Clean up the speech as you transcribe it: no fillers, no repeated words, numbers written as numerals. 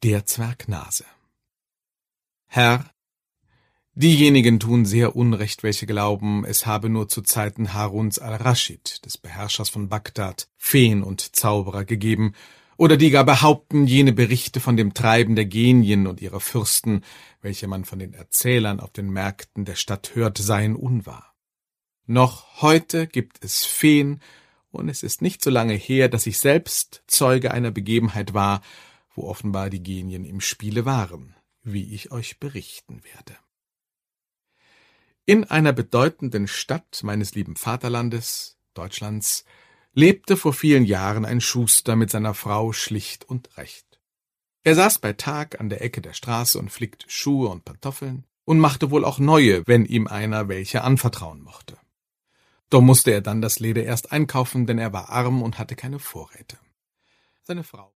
Der Zwergnase. Herr, diejenigen tun sehr Unrecht, welche glauben, es habe nur zu Zeiten Haruns al-Raschid, des Beherrschers von Bagdad, Feen und Zauberer gegeben, oder die gar behaupten, jene Berichte von dem Treiben der Genien und ihrer Fürsten, welche man von den Erzählern auf den Märkten der Stadt hört, seien unwahr. Noch heute gibt es Feen, und es ist nicht so lange her, dass ich selbst Zeuge einer Begebenheit war, wo offenbar die Genien im Spiele waren, wie ich euch berichten werde. In einer bedeutenden Stadt meines lieben Vaterlandes, Deutschlands, lebte vor vielen Jahren ein Schuster mit seiner Frau schlicht und recht. Er saß bei Tag an der Ecke der Straße und flickte Schuhe und Pantoffeln und machte wohl auch neue, wenn ihm einer welche anvertrauen mochte. Doch musste er dann das Leder erst einkaufen, denn er war arm und hatte keine Vorräte. Seine Frau